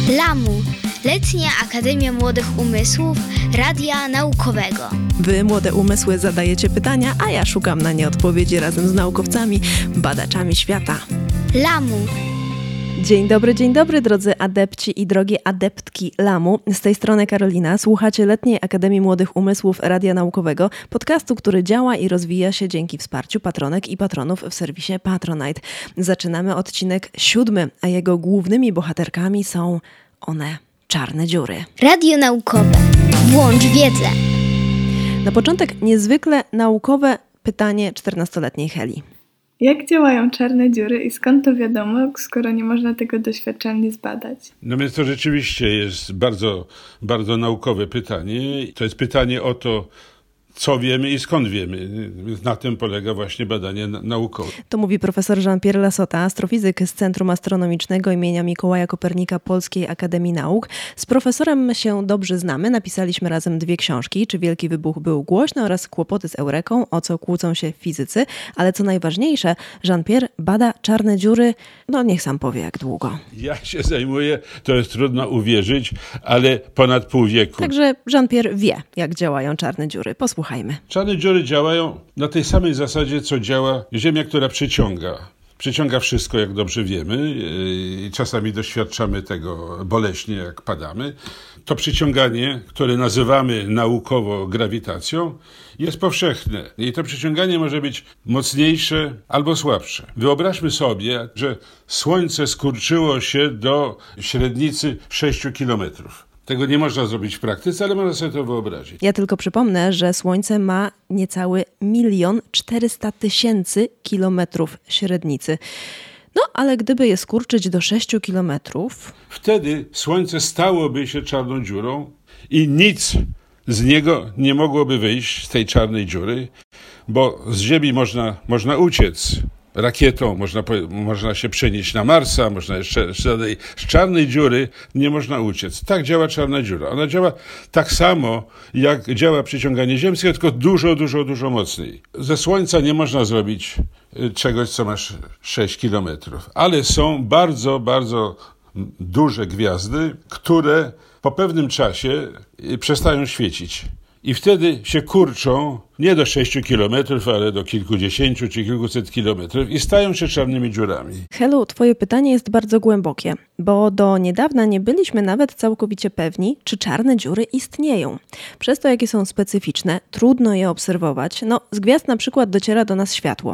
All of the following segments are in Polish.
LAMU, Letnia Akademia Młodych Umysłów Radia Naukowego. Wy, młode umysły, zadajecie pytania, a ja szukam na nie odpowiedzi razem z naukowcami, badaczami świata. LAMU. Dzień dobry, drodzy adepci i drogie adeptki LAMU. Z tej strony Karolina. Słuchacie Letniej Akademii Młodych Umysłów Radia Naukowego, podcastu, który działa i rozwija się dzięki wsparciu patronek i patronów w serwisie Patronite. Zaczynamy odcinek 7, a jego głównymi bohaterkami są one, czarne dziury. Radio naukowe. Włącz wiedzę. Na początek niezwykle naukowe pytanie 14-letniej Heli. Jak działają czarne dziury i skąd to wiadomo, skoro nie można tego doświadczalnie zbadać? No więc to rzeczywiście jest bardzo, bardzo naukowe pytanie. To jest pytanie o to, co wiemy i skąd wiemy. Na tym polega właśnie badanie naukowe. To mówi profesor Jean-Pierre Lassota, astrofizyk z Centrum Astronomicznego imienia Mikołaja Kopernika Polskiej Akademii Nauk. Z profesorem się dobrze znamy. Napisaliśmy razem 2 książki, Czy Wielki Wybuch był głośny oraz Kłopoty z Eureką, o co kłócą się fizycy. Ale co najważniejsze, Jean-Pierre bada czarne dziury, niech sam powie jak długo. Ja się zajmuję, to jest trudno uwierzyć, ale ponad pół wieku. Także Jean-Pierre wie, jak działają czarne dziury. Posłuchajmy. Czarne dziury działają na tej samej zasadzie, co działa Ziemia, która przyciąga. Przyciąga wszystko, jak dobrze wiemy, i czasami doświadczamy tego boleśnie, jak padamy. To przyciąganie, które nazywamy naukowo grawitacją, jest powszechne. I to przyciąganie może być mocniejsze albo słabsze. Wyobraźmy sobie, że Słońce skurczyło się do średnicy 6 kilometrów. Tego nie można zrobić w praktyce, ale można sobie to wyobrazić. Ja tylko przypomnę, że Słońce ma niecały 1 400 000 kilometrów średnicy. Ale gdyby je skurczyć do 6 kilometrów... Wtedy Słońce stałoby się czarną dziurą i nic z niego nie mogłoby wyjść, z tej czarnej dziury, bo z Ziemi można uciec. Rakietą można się przenieść na Marsa, można jeszcze z czarnej dziury nie można uciec. Tak działa czarna dziura. Ona działa tak samo, jak działa przyciąganie ziemskie, tylko dużo mocniej. Ze Słońca nie można zrobić czegoś, co ma 6 kilometrów, ale są bardzo, bardzo duże gwiazdy, które po pewnym czasie przestają świecić. I wtedy się kurczą nie do 6 kilometrów, ale do kilkudziesięciu czy kilkuset kilometrów i stają się czarnymi dziurami. Helu, twoje pytanie jest bardzo głębokie, bo do niedawna nie byliśmy nawet całkowicie pewni, czy czarne dziury istnieją. Przez to, jakie są specyficzne, trudno je obserwować. Z gwiazd na przykład dociera do nas światło,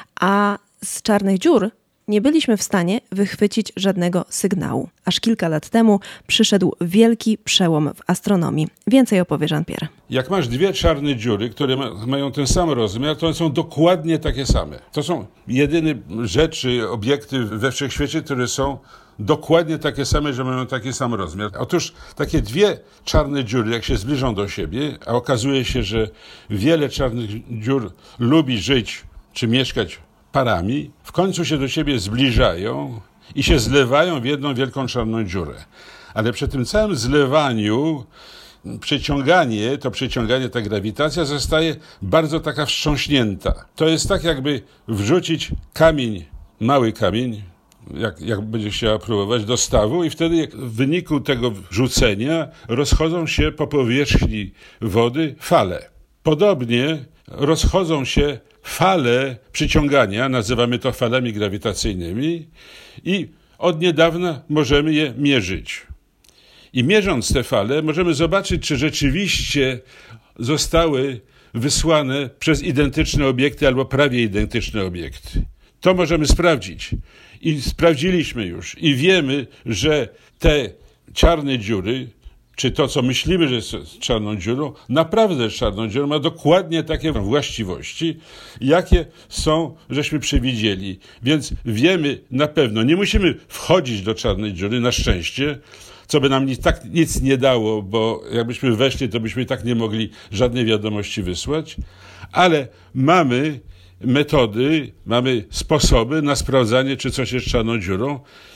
a z czarnych dziur nie byliśmy w stanie wychwycić żadnego sygnału. Aż kilka lat temu przyszedł wielki przełom w astronomii. Więcej opowie Jean-Pierre. Jak masz 2 czarne dziury, które mają ten sam rozmiar, to one są dokładnie takie same. To są jedyne rzeczy, obiekty we wszechświecie, które są dokładnie takie same, że mają taki sam rozmiar. Otóż takie 2 czarne dziury, jak się zbliżą do siebie, a okazuje się, że wiele czarnych dziur lubi żyć czy mieszkać parami, w końcu się do siebie zbliżają i się zlewają w jedną wielką czarną dziurę. Ale przy tym całym zlewaniu ta grawitacja zostaje bardzo taka wstrząśnięta. To jest tak, jakby wrzucić kamień, mały kamień, jak będzie chciała próbować, do stawu i wtedy w wyniku tego wrzucenia rozchodzą się po powierzchni wody fale. Podobnie rozchodzą się fale przyciągania, nazywamy to falami grawitacyjnymi i od niedawna możemy je mierzyć. I mierząc te fale możemy zobaczyć, czy rzeczywiście zostały wysłane przez identyczne obiekty albo prawie identyczne obiekty. To możemy sprawdzić. I sprawdziliśmy już. I wiemy, że te czarne dziury, czy to, co myślimy, że jest czarną dziurą, naprawdę czarną dziurą, ma dokładnie takie właściwości, jakie żeśmy przewidzieli. Więc wiemy na pewno, nie musimy wchodzić do czarnej dziury, na szczęście, co by nam nic nie dało, bo jakbyśmy weszli, to byśmy i tak nie mogli żadnej wiadomości wysłać, ale mamy metody, mamy sposoby na sprawdzanie, czy coś jest czarną dziurą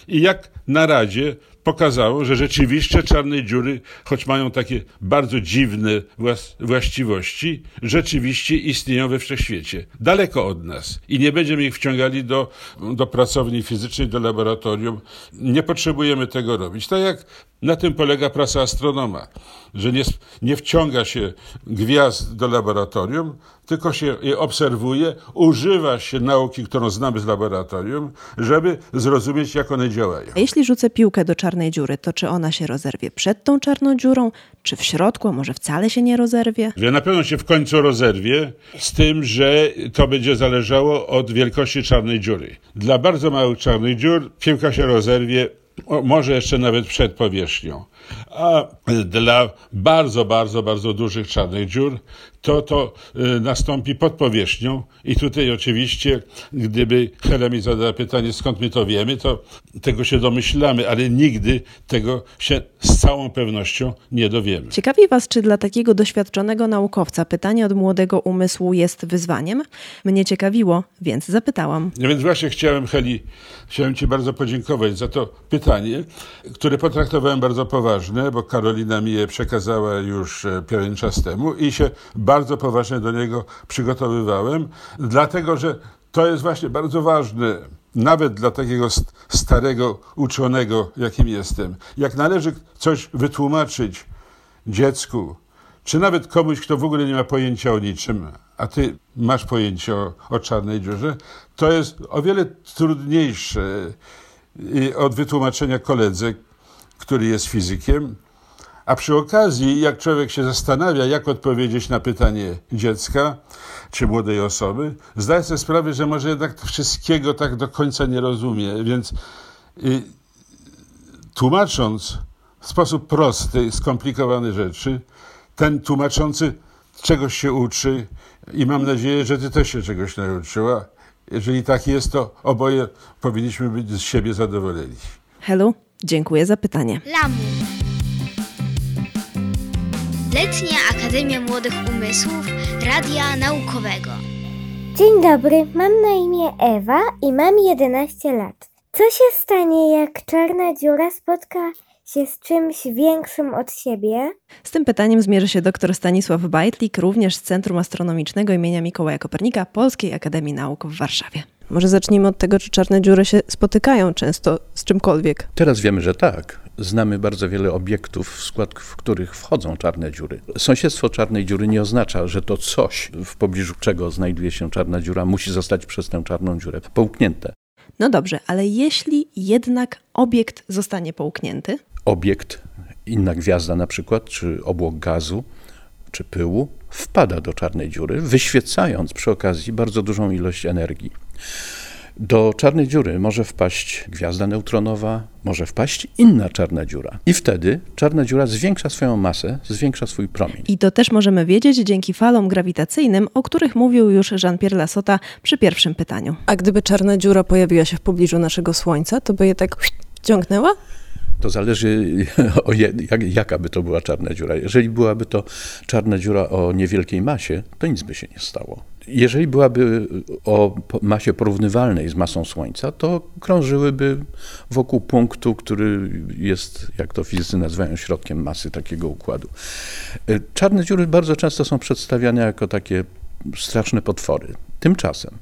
I jak na Radzie pokazało, że rzeczywiście czarne dziury, choć mają takie bardzo dziwne właściwości, rzeczywiście istnieją we wszechświecie. Daleko od nas. I nie będziemy ich wciągali do pracowni fizycznej, do laboratorium. Nie potrzebujemy tego robić. Tak jak na tym polega praca astronoma, że nie wciąga się gwiazd do laboratorium, tylko się je obserwuje, używa się nauki, którą znamy z laboratorium, żeby zrozumieć, jak one działają. A jeśli rzucę piłkę do czarnej dziury, to czy ona się rozerwie przed tą czarną dziurą, czy w środku, a może wcale się nie rozerwie? Że na pewno się w końcu rozerwie, z tym, że to będzie zależało od wielkości czarnej dziury. Dla bardzo małych czarnych dziur piłka się rozerwie może jeszcze nawet przed powierzchnią. A dla bardzo, bardzo, bardzo dużych czarnych dziur to nastąpi pod powierzchnią i tutaj oczywiście, gdyby Hela mi zadała pytanie, skąd my to wiemy, to tego się domyślamy, ale nigdy tego się z całą pewnością nie dowiemy. Ciekawi Was, czy dla takiego doświadczonego naukowca pytanie od młodego umysłu jest wyzwaniem? Mnie ciekawiło, więc zapytałam. No więc właśnie chciałem Ci bardzo podziękować za to pytanie, które potraktowałem bardzo poważne, bo Karolina mi je przekazała już pewien czas temu i się bardzo poważnie do niego przygotowywałem, dlatego że to jest właśnie bardzo ważne, nawet dla takiego starego uczonego, jakim jestem. Jak należy coś wytłumaczyć dziecku, czy nawet komuś, kto w ogóle nie ma pojęcia o niczym, a ty masz pojęcie o czarnej dziurze, to jest o wiele trudniejsze od wytłumaczenia koledze, który jest fizykiem. A przy okazji, jak człowiek się zastanawia, jak odpowiedzieć na pytanie dziecka czy młodej osoby, zdaje sobie sprawę, że może jednak wszystkiego tak do końca nie rozumie. Więc tłumacząc w sposób prosty, skomplikowane rzeczy, ten tłumaczący czegoś się uczy i mam nadzieję, że ty też się czegoś nauczyła. Jeżeli tak jest, to oboje powinniśmy być z siebie zadowoleni. Helu, dziękuję za pytanie. Lamu. Letnia Akademia Młodych Umysłów Radia Naukowego. Dzień dobry, mam na imię Ewa i mam 11 lat. Co się stanie, jak czarna dziura spotka się z czymś większym od siebie? Z tym pytaniem zmierzy się dr Stanisław Bajtlik, również z Centrum Astronomicznego imienia Mikołaja Kopernika Polskiej Akademii Nauk w Warszawie. Może zacznijmy od tego, czy czarne dziury się spotykają często z czymkolwiek. Teraz wiemy, że tak. Znamy bardzo wiele obiektów, w skład których wchodzą czarne dziury. Sąsiedztwo czarnej dziury nie oznacza, że to coś, w pobliżu czego znajduje się czarna dziura, musi zostać przez tę czarną dziurę połknięte. No dobrze, ale jeśli jednak obiekt zostanie połknięty? Obiekt, inna gwiazda na przykład, czy obłok gazu, czy pyłu, wpada do czarnej dziury, wyświecając przy okazji bardzo dużą ilość energii. Do czarnej dziury może wpaść gwiazda neutronowa, może wpaść inna czarna dziura. I wtedy czarna dziura zwiększa swoją masę, zwiększa swój promień. I to też możemy wiedzieć dzięki falom grawitacyjnym, o których mówił już Jean-Pierre Lassota przy pierwszym pytaniu. A gdyby czarna dziura pojawiła się w pobliżu naszego Słońca, to by je tak ciągnęła? To zależy, jaka by to była czarna dziura. Jeżeli byłaby to czarna dziura o niewielkiej masie, to nic by się nie stało. Jeżeli byłaby o masie porównywalnej z masą Słońca, to krążyłyby wokół punktu, który jest, jak to fizycy nazywają, środkiem masy takiego układu. Czarne dziury bardzo często są przedstawiane jako takie straszne potwory. Tymczasem,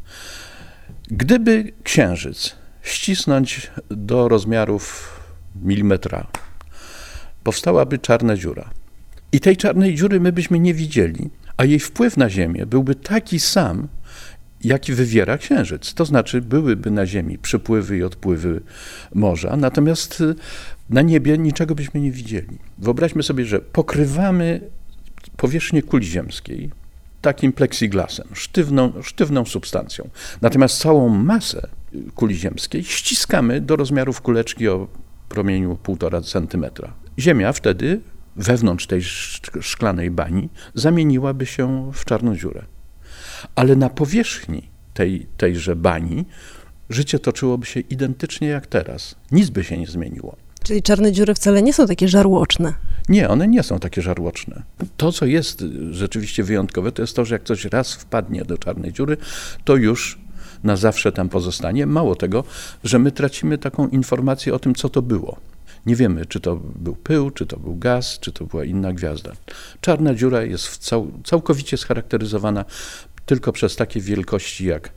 gdyby Księżyc ścisnąć do rozmiarów milimetra, powstałaby czarna dziura. I tej czarnej dziury my byśmy nie widzieli, a jej wpływ na Ziemię byłby taki sam, jaki wywiera Księżyc. To znaczy byłyby na Ziemi przypływy i odpływy morza, natomiast na niebie niczego byśmy nie widzieli. Wyobraźmy sobie, że pokrywamy powierzchnię kuli ziemskiej takim plexiglasem, sztywną substancją. Natomiast całą masę kuli ziemskiej ściskamy do rozmiarów kuleczki o promieniu 1,5 centymetra. Ziemia wtedy wewnątrz tej szklanej bani zamieniłaby się w czarną dziurę. Ale na powierzchni tejże bani życie toczyłoby się identycznie jak teraz. Nic by się nie zmieniło. Czyli czarne dziury wcale nie są takie żarłoczne. Nie, one nie są takie żarłoczne. To, co jest rzeczywiście wyjątkowe, to jest to, że jak ktoś raz wpadnie do czarnej dziury, to już na zawsze tam pozostanie. Mało tego, że my tracimy taką informację o tym, co to było. Nie wiemy, czy to był pył, czy to był gaz, czy to była inna gwiazda. Czarna dziura jest całkowicie scharakteryzowana tylko przez takie wielkości jak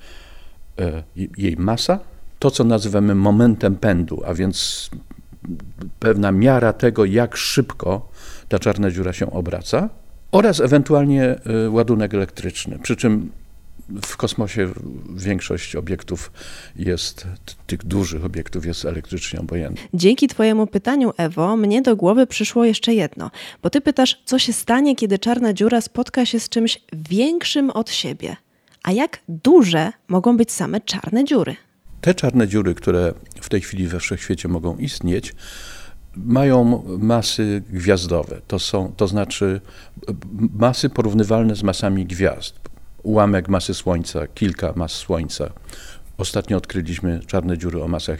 jej masa, to co nazywamy momentem pędu, a więc pewna miara tego, jak szybko ta czarna dziura się obraca, oraz ewentualnie ładunek elektryczny. Przy czym w kosmosie większość obiektów tych dużych obiektów jest elektrycznie obojętna. Dzięki Twojemu pytaniu, Ewo, mnie do głowy przyszło jeszcze jedno, bo Ty pytasz, co się stanie, kiedy czarna dziura spotka się z czymś większym od siebie. A jak duże mogą być same czarne dziury? Te czarne dziury, które w tej chwili we wszechświecie mogą istnieć, mają masy gwiazdowe, to znaczy masy porównywalne z masami gwiazd. Ułamek masy Słońca, kilka mas Słońca. Ostatnio odkryliśmy czarne dziury o masach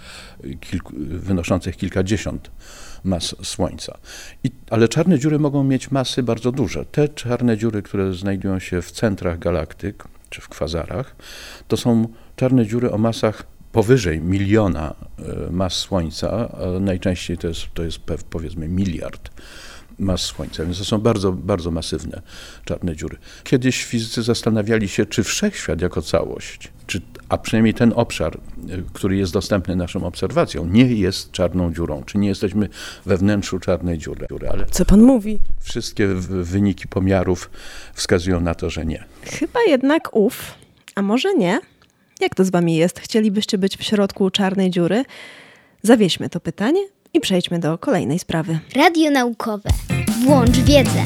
wynoszących kilkadziesiąt mas Słońca. Ale czarne dziury mogą mieć masy bardzo duże. Te czarne dziury, które znajdują się w centrach galaktyk, czy w kwazarach, to są czarne dziury o masach powyżej 1 000 000 mas Słońca, a najczęściej to jest powiedzmy 1 miliard mas Słońca, więc to są bardzo, bardzo masywne czarne dziury. Kiedyś fizycy zastanawiali się, czy wszechświat jako całość, a przynajmniej ten obszar, który jest dostępny naszym obserwacjom, nie jest czarną dziurą, czy nie jesteśmy we wnętrzu czarnej dziury. Ale Co pan mówi? wszystkie wyniki pomiarów wskazują na to, że nie. Chyba jednak a może nie? Jak to z wami jest? Chcielibyście być w środku czarnej dziury? Zawieźmy to pytanie i przejdźmy do kolejnej sprawy. Radio naukowe. Włącz wiedzę.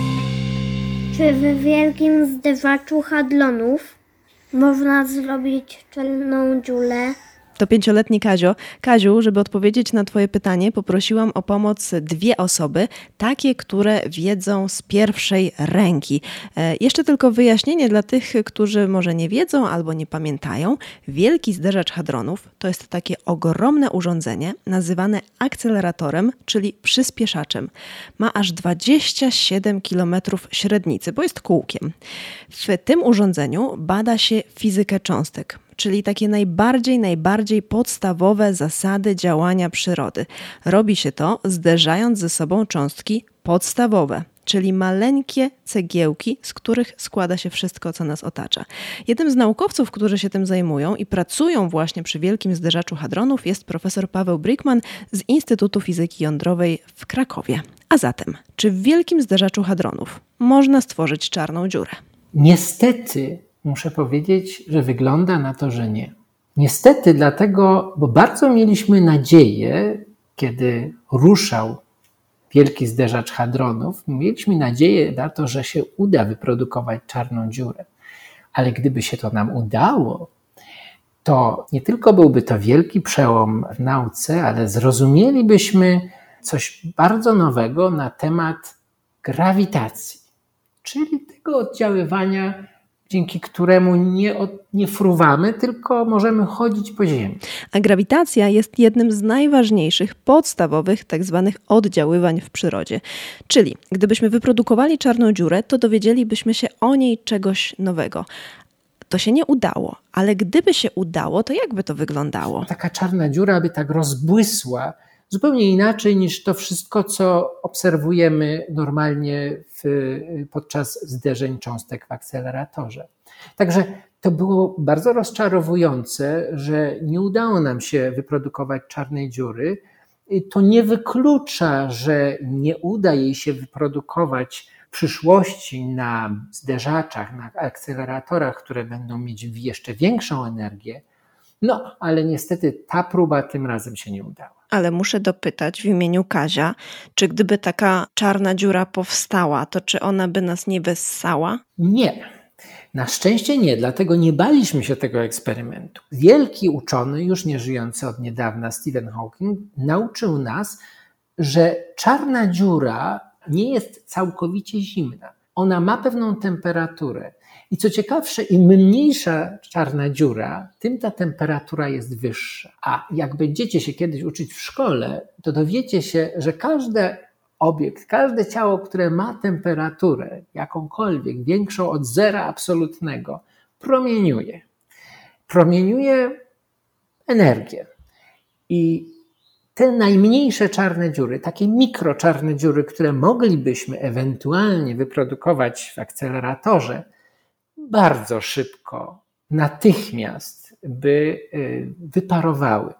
Czy w wielkim zderzaczu hadronów można zrobić czarną dziurę? To 5-letni Kazio. Kaziu, żeby odpowiedzieć na twoje pytanie, poprosiłam o pomoc 2 osoby, takie, które wiedzą z pierwszej ręki. Jeszcze tylko wyjaśnienie dla tych, którzy może nie wiedzą albo nie pamiętają. Wielki zderzacz hadronów to jest takie ogromne urządzenie nazywane akceleratorem, czyli przyspieszaczem. Ma aż 27 km średnicy, bo jest kółkiem. W tym urządzeniu bada się fizykę cząstek, czyli takie najbardziej podstawowe zasady działania przyrody. Robi się to zderzając ze sobą cząstki podstawowe, czyli maleńkie cegiełki, z których składa się wszystko, co nas otacza. Jednym z naukowców, którzy się tym zajmują i pracują właśnie przy Wielkim Zderzaczu Hadronów, jest profesor Paweł Brickman z Instytutu Fizyki Jądrowej w Krakowie. A zatem, czy w Wielkim Zderzaczu Hadronów można stworzyć czarną dziurę? Niestety muszę powiedzieć, że wygląda na to, że nie. Niestety dlatego, bo bardzo mieliśmy nadzieję, kiedy ruszał Wielki Zderzacz Hadronów, mieliśmy nadzieję na to, że się uda wyprodukować czarną dziurę. Ale gdyby się to nam udało, to nie tylko byłby to wielki przełom w nauce, ale zrozumielibyśmy coś bardzo nowego na temat grawitacji, czyli tego oddziaływania, dzięki któremu nie fruwamy, tylko możemy chodzić po ziemi. A grawitacja jest jednym z najważniejszych, podstawowych tzw. oddziaływań w przyrodzie. Czyli gdybyśmy wyprodukowali czarną dziurę, to dowiedzielibyśmy się o niej czegoś nowego. To się nie udało, ale gdyby się udało, to jak by to wyglądało? Taka czarna dziura by tak rozbłysła zupełnie inaczej niż to wszystko, co obserwujemy normalnie podczas zderzeń cząstek w akceleratorze. Także to było bardzo rozczarowujące, że nie udało nam się wyprodukować czarnej dziury. To nie wyklucza, że nie uda jej się wyprodukować w przyszłości na zderzaczach, na akceleratorach, które będą mieć jeszcze większą energię. No, ale niestety ta próba tym razem się nie udała. Ale muszę dopytać w imieniu Kazia, czy gdyby taka czarna dziura powstała, to czy ona by nas nie wessała? Nie. Na szczęście nie, dlatego nie baliśmy się tego eksperymentu. Wielki uczony, już nie żyjący od niedawna, Stephen Hawking, nauczył nas, że czarna dziura nie jest całkowicie zimna. Ona ma pewną temperaturę. I co ciekawsze, im mniejsza czarna dziura, tym ta temperatura jest wyższa. A jak będziecie się kiedyś uczyć w szkole, to dowiecie się, że każdy obiekt, każde ciało, które ma temperaturę jakąkolwiek większą od zera absolutnego, promieniuje. promieniuje energię. I te najmniejsze czarne dziury, takie mikroczarne dziury, które moglibyśmy ewentualnie wyprodukować w akceleratorze, bardzo szybko, natychmiast by wyparowały.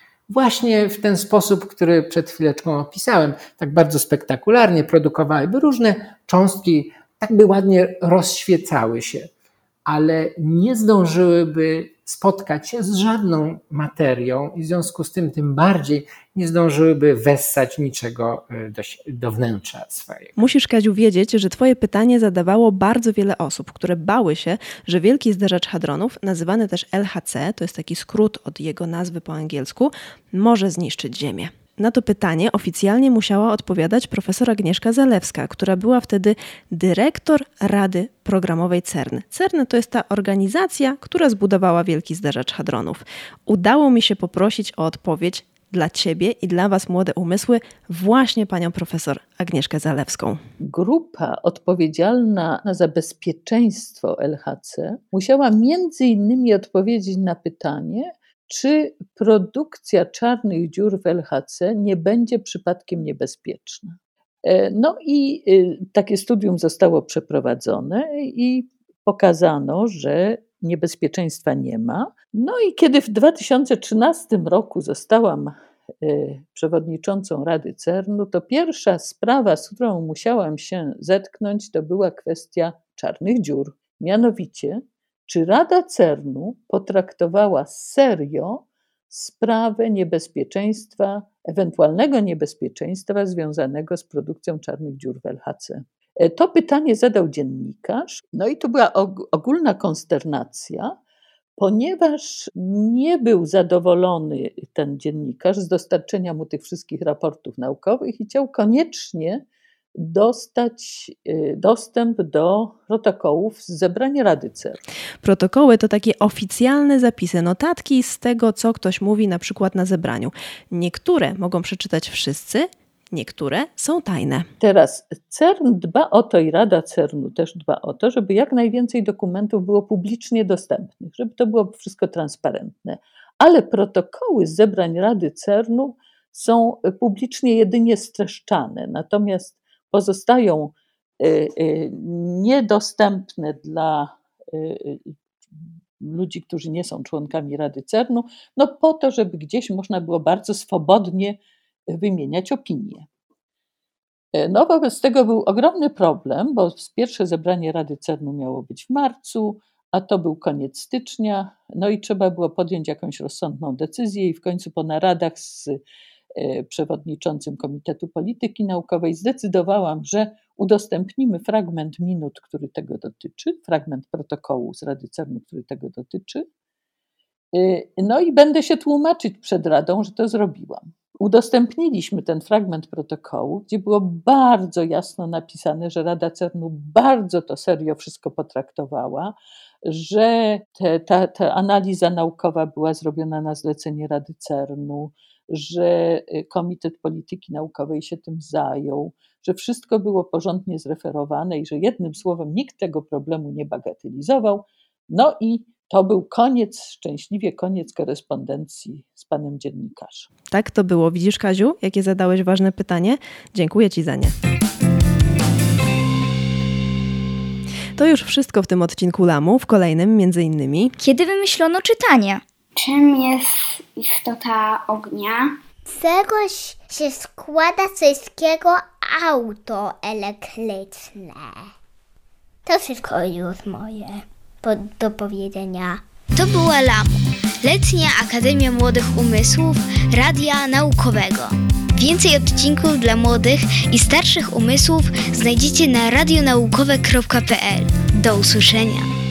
Właśnie w ten sposób, który przed chwileczką opisałem, tak bardzo spektakularnie produkowałyby różne cząstki, tak by ładnie rozświecały się, ale nie zdążyłyby spotkać się z żadną materią i w związku z tym bardziej nie zdążyłyby wessać niczego do wnętrza swojego. Musisz, Kaziu, wiedzieć, że twoje pytanie zadawało bardzo wiele osób, które bały się, że Wielki Zderzacz Hadronów, nazywany też LHC, to jest taki skrót od jego nazwy po angielsku, może zniszczyć Ziemię. Na to pytanie oficjalnie musiała odpowiadać profesor Agnieszka Zalewska, która była wtedy dyrektor Rady Programowej CERN. CERN to jest ta organizacja, która zbudowała Wielki Zderzacz Hadronów. Udało mi się poprosić o odpowiedź dla ciebie i dla was, młode umysły, właśnie panią profesor Agnieszkę Zalewską. Grupa odpowiedzialna za bezpieczeństwo LHC musiała między innymi odpowiedzieć na pytanie, czy produkcja czarnych dziur w LHC nie będzie przypadkiem niebezpieczna. No i takie studium zostało przeprowadzone i pokazano, że niebezpieczeństwa nie ma. No i kiedy w 2013 roku zostałam przewodniczącą Rady CERN-u, to pierwsza sprawa, z którą musiałam się zetknąć, to była kwestia czarnych dziur. Mianowicie, czy Rada CERN-u potraktowała serio sprawę niebezpieczeństwa, ewentualnego niebezpieczeństwa związanego z produkcją czarnych dziur w LHC? To pytanie zadał dziennikarz, no i to była ogólna konsternacja, ponieważ nie był zadowolony ten dziennikarz z dostarczenia mu tych wszystkich raportów naukowych i chciał koniecznie dostać dostęp do protokołów z zebrania Rady CERN. Protokoły to takie oficjalne zapisy, notatki z tego, co ktoś mówi na przykład na zebraniu. Niektóre mogą przeczytać wszyscy, niektóre są tajne. Teraz CERN dba o to i Rada CERN-u też dba o to, żeby jak najwięcej dokumentów było publicznie dostępnych, żeby to było wszystko transparentne. Ale protokoły z zebrań Rady CERN-u są publicznie jedynie streszczane, natomiast pozostają niedostępne dla ludzi, którzy nie są członkami Rady CERN-u, no po to, żeby gdzieś można było bardzo swobodnie wymieniać opinie. No wobec tego był ogromny problem, bo pierwsze zebranie Rady CERN-u miało być w marcu, a to był koniec stycznia, no i trzeba było podjąć jakąś rozsądną decyzję i w końcu po naradach z przewodniczącym Komitetu Polityki Naukowej zdecydowałam, że udostępnimy fragment minut, który tego dotyczy, fragment protokołu z Rady CERN-u, który tego dotyczy. No i będę się tłumaczyć przed Radą, że to zrobiłam. Udostępniliśmy ten fragment protokołu, gdzie było bardzo jasno napisane, że Rada CERN-u bardzo to serio wszystko potraktowała, że ta analiza naukowa była zrobiona na zlecenie Rady CERN-u, że Komitet Polityki Naukowej się tym zajął, że wszystko było porządnie zreferowane i że jednym słowem nikt tego problemu nie bagatelizował. No i to był szczęśliwie koniec korespondencji z panem dziennikarzem. Tak to było. Widzisz, Kaziu, jakie zadałeś ważne pytanie? Dziękuję ci za nie. To już wszystko w tym odcinku Lamu, w kolejnym między innymi. Kiedy wymyślono czytanie? Czym jest istota ognia? Z czegoś się składa wszystkiego auto elektryczne. To wszystko już moje do powiedzenia. To była Lamu, Letnia Akademia Młodych Umysłów Radia Naukowego. Więcej odcinków dla młodych i starszych umysłów znajdziecie na radionaukowe.pl. Do usłyszenia.